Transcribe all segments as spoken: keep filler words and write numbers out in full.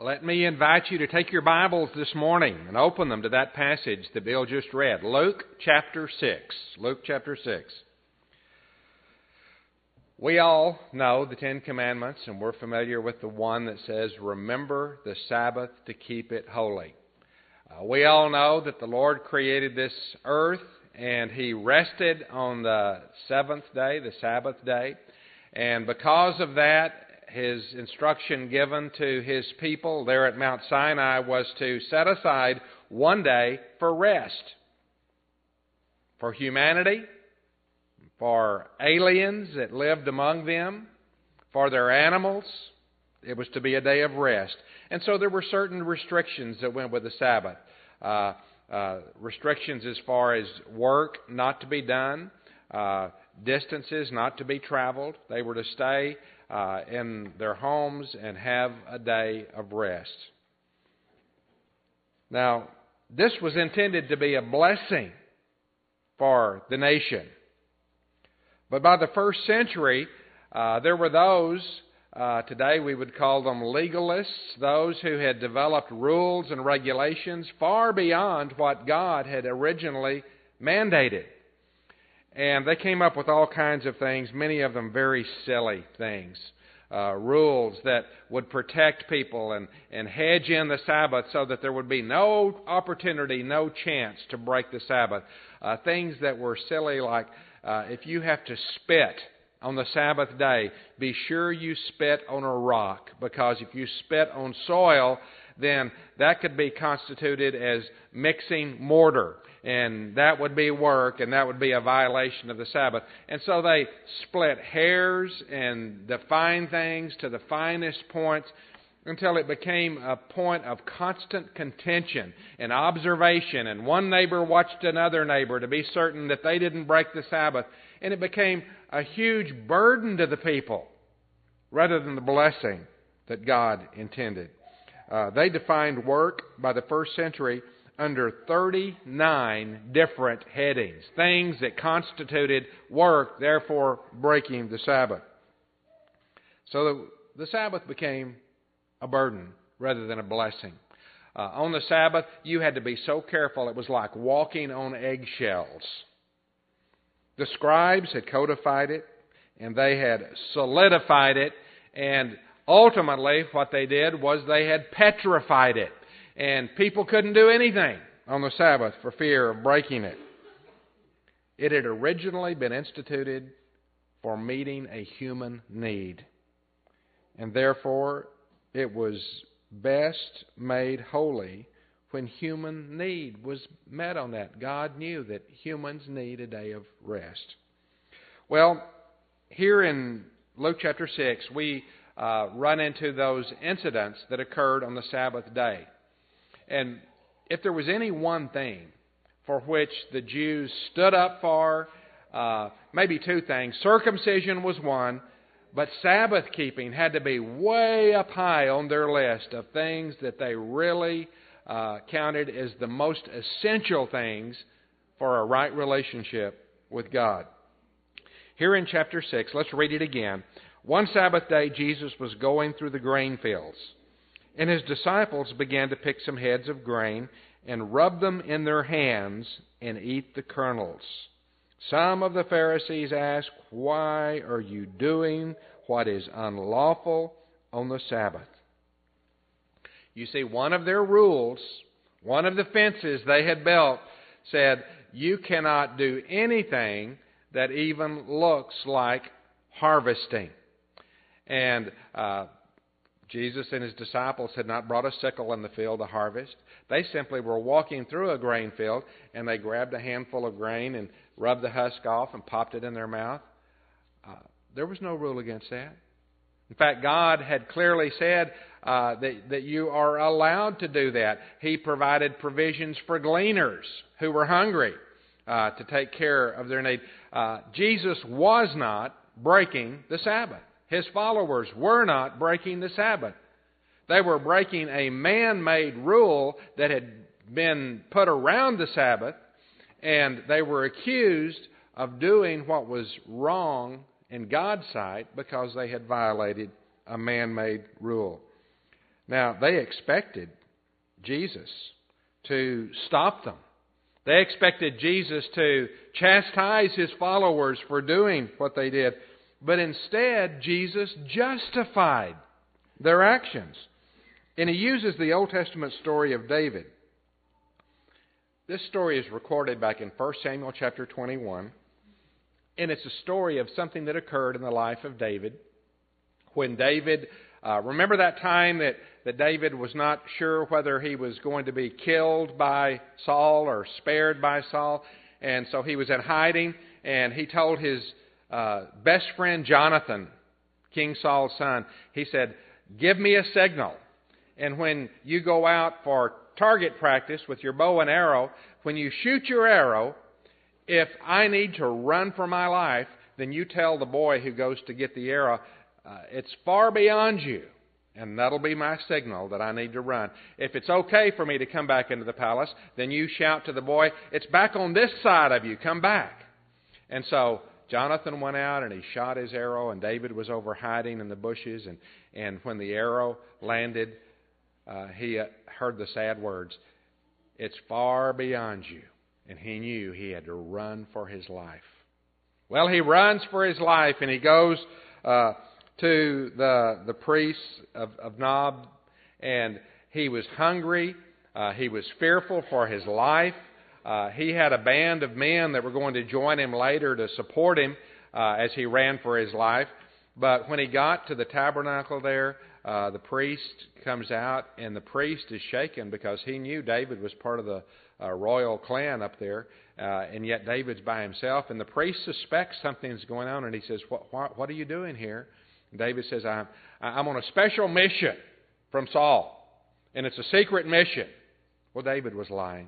Let me invite you to take your Bibles this morning and open them to that passage that Bill just read. Luke chapter six. Luke chapter six. We all know the Ten Commandments, and we're familiar with the one that says, remember the Sabbath to keep it holy. Uh, we all know that the Lord created this earth, and He rested on the seventh day, the Sabbath day. And because of that, His instruction given to His people there at Mount Sinai was to set aside one day for rest. For humanity, for aliens that lived among them, for their animals, it was to be a day of rest. And so there were certain restrictions that went with the Sabbath. Uh, uh, restrictions as far as work not to be done, uh, distances not to be traveled. They were to stay Uh, in their homes and have a day of rest. Now, this was intended to be a blessing for the nation. But by the first century, uh, there were those, uh, today we would call them legalists, those who had developed rules and regulations far beyond what God had originally mandated. And they came up with all kinds of things, many of them very silly things. Uh, rules that would protect people and, and hedge in the Sabbath so that there would be no opportunity, no chance to break the Sabbath. Uh, things that were silly like uh, if you have to spit on the Sabbath day, be sure you spit on a rock, because if you spit on soil, then that could be constituted as mixing mortar. And that would be work, and that would be a violation of the Sabbath. And so they split hairs and defined things to the finest points until it became a point of constant contention and observation. And one neighbor watched another neighbor to be certain that they didn't break the Sabbath. And it became a huge burden to the people rather than the blessing that God intended. Uh, they defined work by the first century under thirty-nine different headings, things that constituted work, therefore breaking the Sabbath. So the, the Sabbath became a burden rather than a blessing. Uh, on the Sabbath, you had to be so careful, it was like walking on eggshells. The scribes had codified it, and they had solidified it, and ultimately what they did was they had petrified it. And people couldn't do anything on the Sabbath for fear of breaking it. It had originally been instituted for meeting a human need. And therefore, it was best made holy when human need was met on that. God knew that humans need a day of rest. Well, here in Luke chapter six, we uh, run into those incidents that occurred on the Sabbath day. And if there was any one thing for which the Jews stood up for, uh, maybe two things. Circumcision was one, but Sabbath keeping had to be way up high on their list of things that they really uh, counted as the most essential things for a right relationship with God. Here in chapter six, let's read it again. One Sabbath day, Jesus was going through the grain fields, and His disciples began to pick some heads of grain and rub them in their hands and eat the kernels. Some of the Pharisees asked, "Why are you doing what is unlawful on the Sabbath?" You see, one of their rules, one of the fences they had built said, you cannot do anything that even looks like harvesting. And uh, Jesus and His disciples had not brought a sickle in the field to harvest. They simply were walking through a grain field, and they grabbed a handful of grain and rubbed the husk off and popped it in their mouth. Uh, there was no rule against that. In fact, God had clearly said uh, that, that you are allowed to do that. He provided provisions for gleaners who were hungry uh, to take care of their need. Uh, Jesus was not breaking the Sabbath. His followers were not breaking the Sabbath. They were breaking a man-made rule that had been put around the Sabbath, and they were accused of doing what was wrong in God's sight because they had violated a man-made rule. Now, they expected Jesus to stop them. They expected Jesus to chastise His followers for doing what they did. But instead, Jesus justified their actions. And He uses the Old Testament story of David. This story is recorded back in First Samuel chapter twenty-one. And it's a story of something that occurred in the life of David. When David, uh, remember that time that, that David was not sure whether he was going to be killed by Saul or spared by Saul. And so he was in hiding, and he told his uh, best friend Jonathan, King Saul's son, he said, "Give me a signal. And when you go out for target practice with your bow and arrow, when you shoot your arrow, if I need to run for my life, then you tell the boy who goes to get the arrow, uh, it's far beyond you, and that'll be my signal that I need to run. If it's okay for me to come back into the palace, then you shout to the boy, it's back on this side of you, come back." And so Jonathan went out and he shot his arrow, and David was over hiding in the bushes, and, and when the arrow landed, uh, he heard the sad words, "It's far beyond you." And he knew he had to run for his life. Well, he runs for his life, and he goes uh, to the the priest of, of Nob, and he was hungry. Uh, he was fearful for his life. Uh, he had a band of men that were going to join him later to support him uh, as he ran for his life. But when he got to the tabernacle there, uh, the priest comes out, and the priest is shaken because he knew David was part of the uh, royal clan up there, uh, and yet David's by himself. And the priest suspects something's going on, and he says, what, what, what are you doing here? And David says, I'm, I'm on a special mission from Saul, and it's a secret mission. Well, David was lying.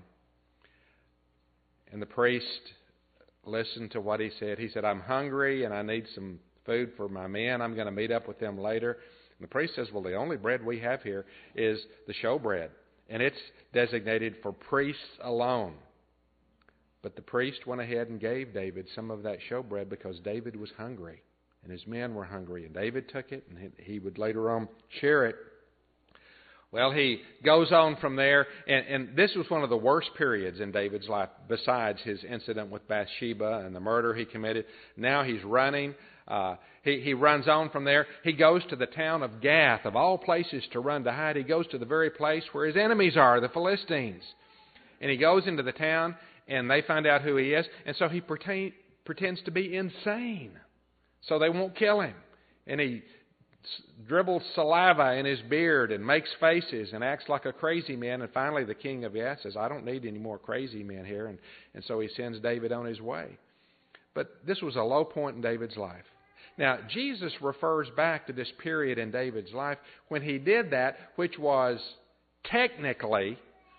And the priest listened to what he said. He said, I'm hungry, and I need some food for my men. I'm going to meet up with them later. And the priest says, well, the only bread we have here is the showbread, and it's designated for priests alone. But the priest went ahead and gave David some of that showbread because David was hungry, and his men were hungry. And David took it, and he would later on share it. Well, he goes on from there, and, and this was one of the worst periods in David's life, besides his incident with Bathsheba and the murder he committed. Now he's running. Uh, he, he runs on from there. He goes to the town of Gath, of all places to run to hide. He goes to the very place where his enemies are, the Philistines. And he goes into the town, and they find out who he is, and so he pretend, pretends to be insane, so they won't kill him. And he dribbles saliva in his beard and makes faces and acts like a crazy man. And finally the king of Gath says, I don't need any more crazy men here. And, and so he sends David on his way. But this was a low point in David's life. Now, Jesus refers back to this period in David's life when he did that, which was technically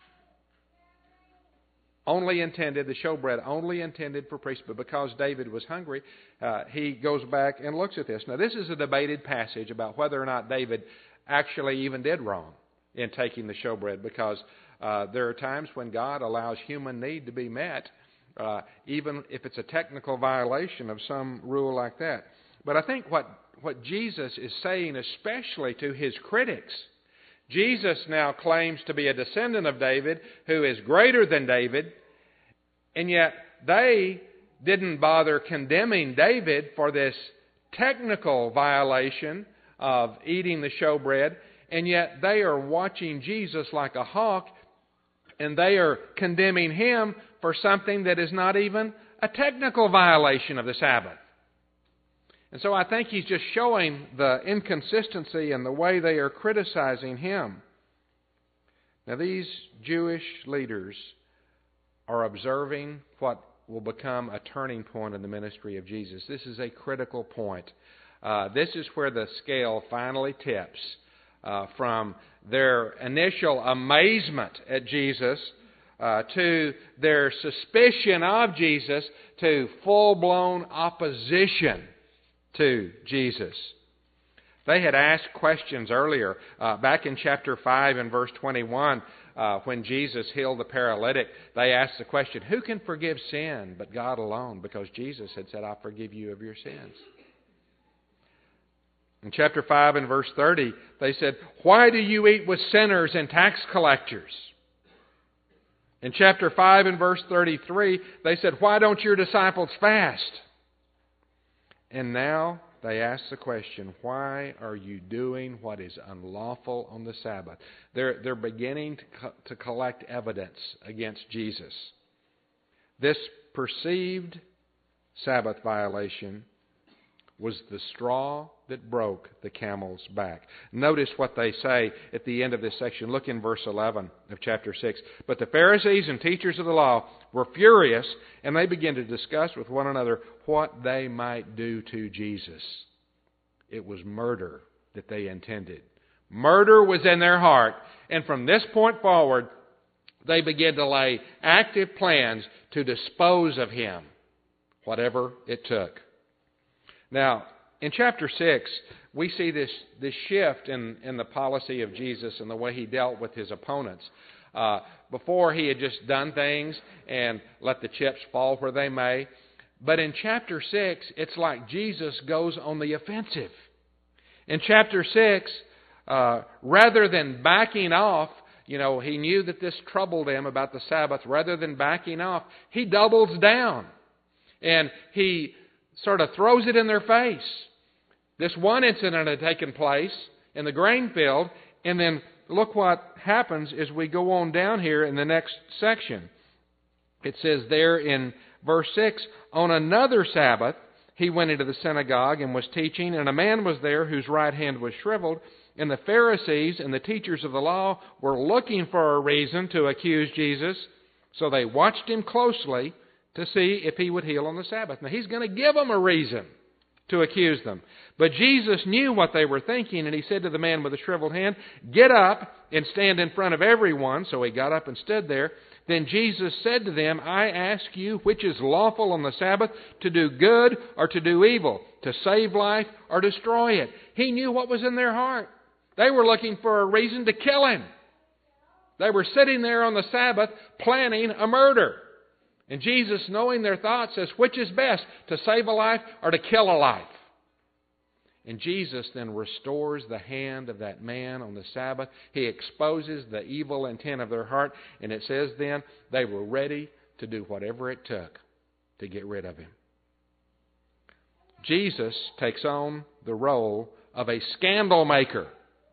only intended, the showbread only intended for priests, but because David was hungry, uh, he goes back and looks at this. Now, this is a debated passage about whether or not David actually even did wrong in taking the showbread, because uh, there are times when God allows human need to be met, uh, even if it's a technical violation of some rule like that. But I think what, what Jesus is saying, especially to his critics, Jesus now claims to be a descendant of David who is greater than David, and yet they didn't bother condemning David for this technical violation of eating the showbread, and yet they are watching Jesus like a hawk, and they are condemning him for something that is not even a technical violation of the Sabbath. And so I think he's just showing the inconsistency in the way they are criticizing him. Now, these Jewish leaders are observing what will become a turning point in the ministry of Jesus. This is a critical point. Uh, this is where the scale finally tips uh, from their initial amazement at Jesus uh, to their suspicion of Jesus to full-blown opposition to Jesus. They had asked questions earlier, uh, back in chapter five and verse twenty-one, uh, when Jesus healed the paralytic. They asked the question, who can forgive sin but God alone? Because Jesus had said, I forgive you of your sins. In chapter five and verse thirty, they said, "Why do you eat with sinners and tax collectors?" In chapter five and verse thirty-three, they said, "Why don't your disciples fast?" And now they ask the question, "Why are you doing what is unlawful on the Sabbath?" They're, they're beginning to, co- to collect evidence against Jesus. This perceived Sabbath violation was the straw that broke the camel's back. Notice what they say at the end of this section. Look in verse eleven of chapter six. "But the Pharisees and teachers of the law were furious, and they began to discuss with one another what they might do to Jesus." It was murder that they intended. Murder was in their heart, and from this point forward, they began to lay active plans to dispose of Him, whatever it took. Now, in chapter six, we see this, this shift in, in the policy of Jesus and the way He dealt with His opponents. Uh, before, He had just done things and let the chips fall where they may. But in chapter six, it's like Jesus goes on the offensive. In chapter six, uh, rather than backing off, you know, He knew that this troubled Him about the Sabbath. Rather than backing off, He doubles down. And He sort of throws it in their face. This one incident had taken place in the grain field, and then look what happens as we go on down here in the next section. It says there in verse six, "On another Sabbath He went into the synagogue and was teaching, and a man was there whose right hand was shriveled, and the Pharisees and the teachers of the law were looking for a reason to accuse Jesus, so they watched Him closely to see if He would heal on the Sabbath." Now, He's going to give them a reason to accuse them. But Jesus knew what they were thinking, and He said to the man with the shriveled hand, "Get up and stand in front of everyone." So he got up and stood there. Then Jesus said to them, "I ask you, which is lawful on the Sabbath, to do good or to do evil, to save life or destroy it?" He knew what was in their heart. They were looking for a reason to kill Him. They were sitting there on the Sabbath planning a murder. And Jesus, knowing their thoughts, says, "Which is best, to save a life or to kill a life?" And Jesus then restores the hand of that man on the Sabbath. He exposes the evil intent of their heart. And it says then, they were ready to do whatever it took to get rid of Him. Jesus takes on the role of a scandal maker.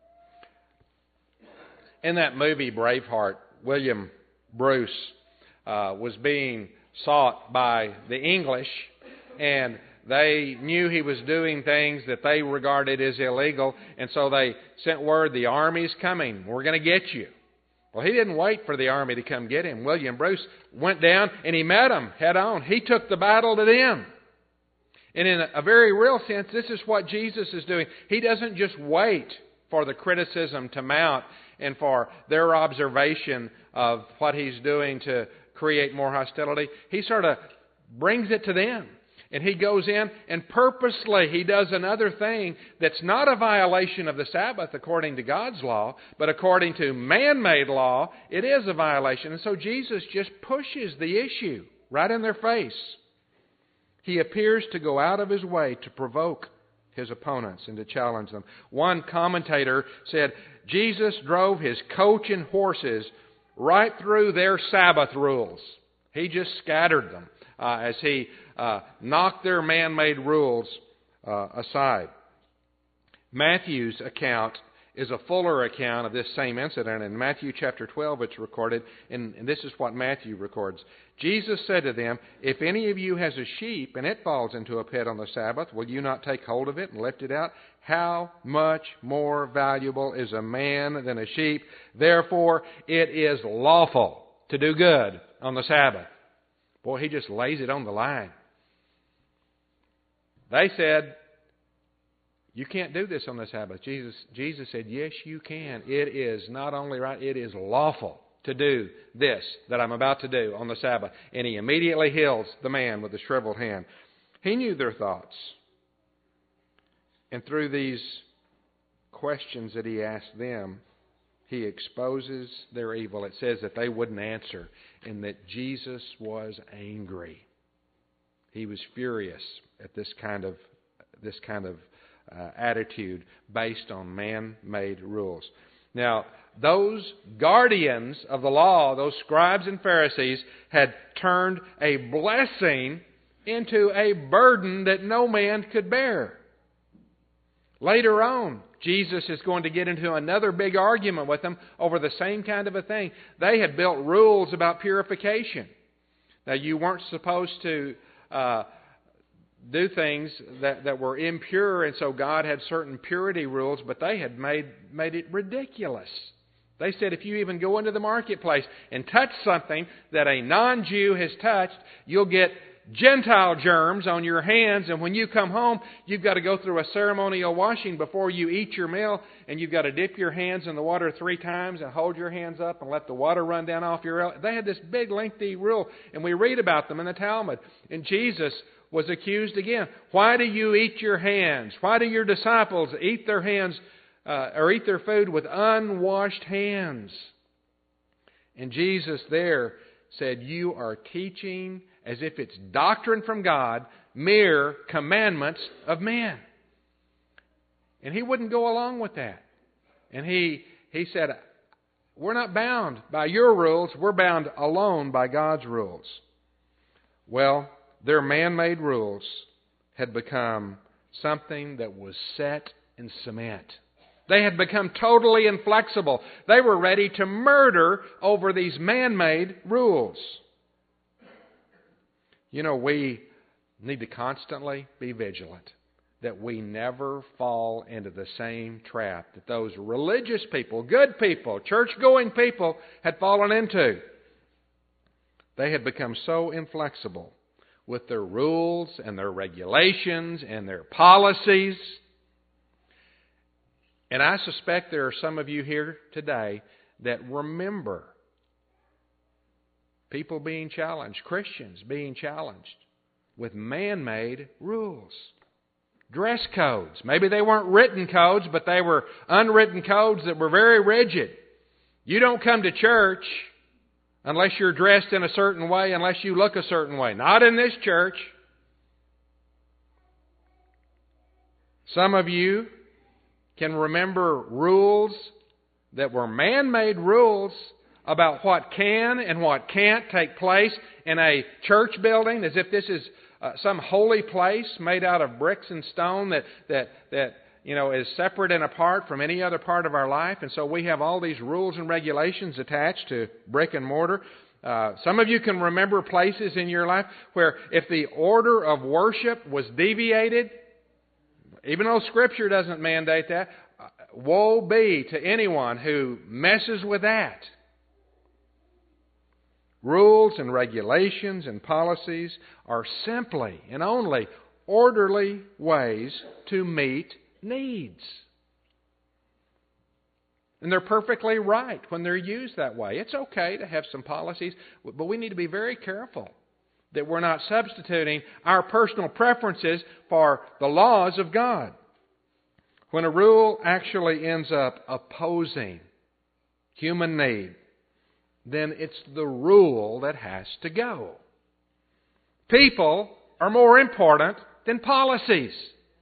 In that movie, Braveheart, William Bruce uh, was being sought by the English, and they knew he was doing things that they regarded as illegal, and so they sent word, "The army's coming. We're going to get you." Well, he didn't wait for the army to come get him. William Bruce went down and he met them head on. He took the battle to them. And in a very real sense, this is what Jesus is doing. He doesn't just wait for the criticism to mount and for their observation of what He's doing to create more hostility. He sort of brings it to them. And He goes in and purposely He does another thing that's not a violation of the Sabbath according to God's law, but according to man-made law, it is a violation. And so Jesus just pushes the issue right in their face. He appears to go out of His way to provoke His opponents and to challenge them. One commentator said, Jesus drove His coach and horses right through their Sabbath rules. He just scattered them uh, as He uh, knocked their man-made rules uh, aside. Matthew's account is a fuller account of this same incident. In Matthew chapter twelve it's recorded, and, and this is what Matthew records. Jesus said to them, "If any of you has a sheep and it falls into a pit on the Sabbath, will you not take hold of it and lift it out? How much more valuable is a man than a sheep? Therefore it is lawful to do good on the Sabbath." Boy, he just lays it on the line. They said, "You can't do this on the Sabbath." Jesus, Jesus said, "Yes, you can. It is not only right, it is lawful to do this that I'm about to do on the Sabbath." And He immediately heals the man with the shriveled hand. He knew their thoughts. And through these questions that He asked them, He exposes their evil. It says that they wouldn't answer and that Jesus was angry. He was furious at this kind of this kind of uh, attitude based on man-made rules. Now, those guardians of the law, those scribes and Pharisees, had turned a blessing into a burden that no man could bear. Later on, Jesus is going to get into another big argument with them over the same kind of a thing. They had built rules about purification. Now, you weren't supposed to uh, do things that, that were impure, and so God had certain purity rules, but they had made, made it ridiculous. They said if you even go into the marketplace and touch something that a non-Jew has touched, you'll get Gentile germs on your hands, and when you come home, you've got to go through a ceremonial washing before you eat your meal, and you've got to dip your hands in the water three times and hold your hands up and let the water run down off your... They had this big, lengthy rule, and we read about them in the Talmud. And Jesus was accused again. Why do you eat your hands? Why do your disciples eat their hands uh, or eat their food with unwashed hands? And Jesus there said, you are teaching as if it's doctrine from God, mere commandments of men. And he wouldn't go along with that. And he he said, we're not bound by your rules, we're bound alone by God's rules. Well, their man-made rules had become something that was set in cement. They had become totally inflexible. They were ready to murder over these man-made rules. You know, we need to constantly be vigilant that we never fall into the same trap that those religious people, good people, church-going people had fallen into. They had become so inflexible with their rules and their regulations and their policies. And I suspect there are some of you here today that remember people being challenged, Christians being challenged with man-made rules. Dress codes. Maybe they weren't written codes, but they were unwritten codes that were very rigid. You don't come to church unless you're dressed in a certain way, unless you look a certain way. Not in this church. Some of you can remember rules that were man-made rules about what can and what can't take place in a church building, as if this is uh, some holy place made out of bricks and stone that, that, that you know, is separate and apart from any other part of our life. And so we have all these rules and regulations attached to brick and mortar. Uh, some of you can remember places in your life where if the order of worship was deviated, even though Scripture doesn't mandate that, woe be to anyone who messes with that. Rules and regulations and policies are simply and only orderly ways to meet needs. And they're perfectly right when they're used that way. It's okay to have some policies, but we need to be very careful that we're not substituting our personal preferences for the laws of God. When a rule actually ends up opposing human need, then it's the rule that has to go. People are more important than policies.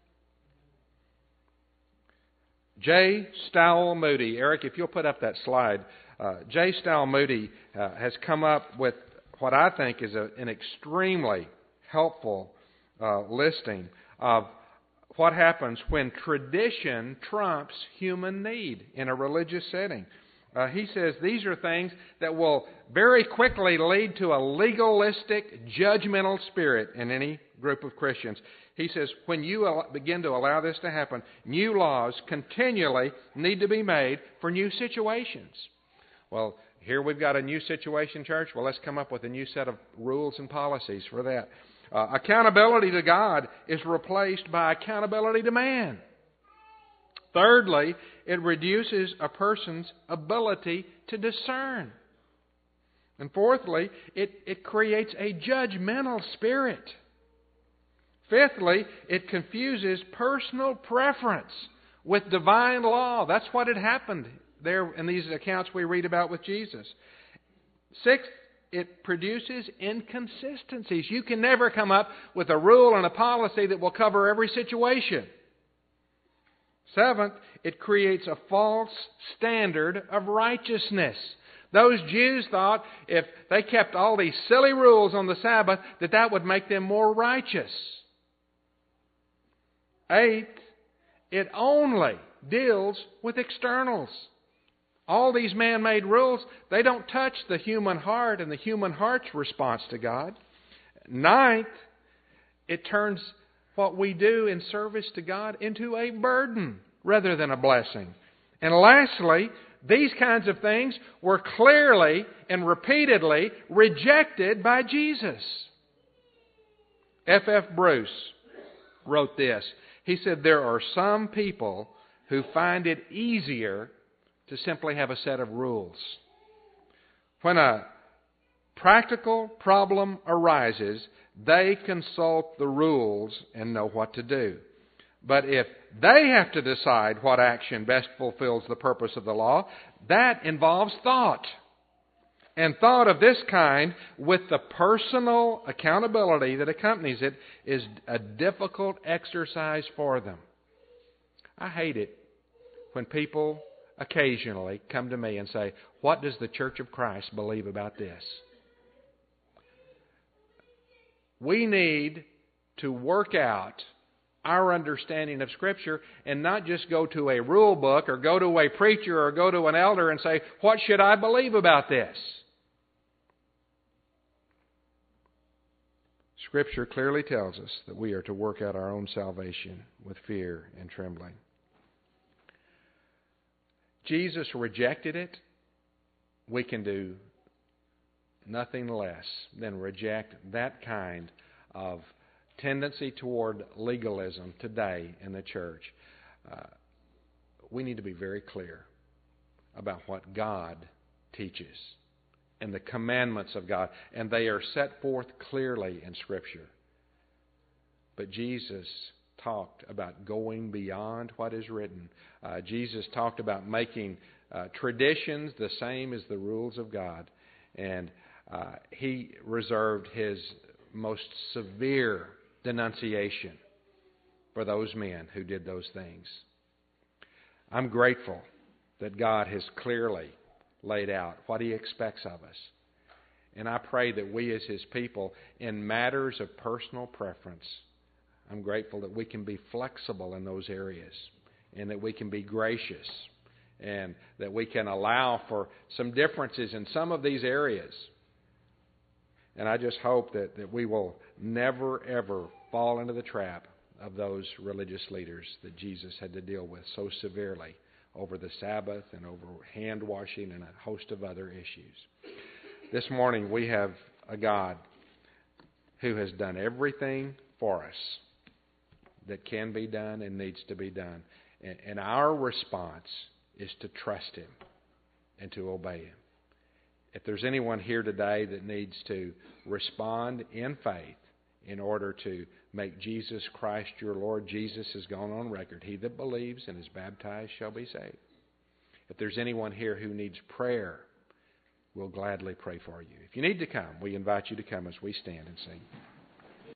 J. Stowell Moody. Eric, if you'll put up that slide. Uh, J. Stowell Moody uh, has come up with what I think is a, an extremely helpful uh, listing of what happens when tradition trumps human need in a religious setting. Uh, he says these are things that will very quickly lead to a legalistic, judgmental spirit in any group of Christians. He says when you begin to allow this to happen, new laws continually need to be made for new situations. Well, here we've got a new situation, church. Well, let's come up with a new set of rules and policies for that. Uh, accountability to God is replaced by accountability to man. Thirdly, it reduces a person's ability to discern. And fourthly, it, it creates a judgmental spirit. Fifthly, it confuses personal preference with divine law. That's what had happened there in these accounts we read about with Jesus. Sixth, it produces inconsistencies. You can never come up with a rule and a policy that will cover every situation. Seventh, it creates a false standard of righteousness. Those Jews thought if they kept all these silly rules on the Sabbath, that that would make them more righteous. Eighth, it only deals with externals. All these man-made rules, they don't touch the human heart and the human heart's response to God. Ninth, it turns what we do in service to God into a burden rather than a blessing. And lastly, these kinds of things were clearly and repeatedly rejected by Jesus. F F Bruce wrote this. He said, "There are some people who find it easier to simply have a set of rules. When a practical problem arises, they consult the rules and know what to do. But if they have to decide what action best fulfills the purpose of the law, that involves thought. And thought of this kind, with the personal accountability that accompanies it, is a difficult exercise for them." I hate it when people occasionally come to me and say, "What does the Church of Christ believe about this?" We need to work out our understanding of Scripture and not just go to a rule book or go to a preacher or go to an elder and say, "What should I believe about this?" Scripture clearly tells us that we are to work out our own salvation with fear and trembling. Jesus rejected it. We can do nothing less than reject that kind of tendency toward legalism today in the church. Uh, we need to be very clear about what God teaches and the commandments of God, and they are set forth clearly in Scripture. But Jesus talked about going beyond what is written. Uh, Jesus talked about making uh, traditions the same as the rules of God, and uh, He reserved His most severe denunciation for those men who did those things. I'm grateful that God has clearly laid out what He expects of us. And I pray that we as His people, in matters of personal preference, I'm grateful that we can be flexible in those areas and that we can be gracious and that we can allow for some differences in some of these areas. And I just hope that, that we will never, ever fall into the trap of those religious leaders that Jesus had to deal with so severely over the Sabbath and over hand washing and a host of other issues. This morning we have a God who has done everything for us that can be done and needs to be done. And, and our response is to trust Him and to obey Him. If there's anyone here today that needs to respond in faith in order to make Jesus Christ your Lord, Jesus has gone on record. He that believes and is baptized shall be saved. If there's anyone here who needs prayer, we'll gladly pray for you. If you need to come, we invite you to come as we stand and sing.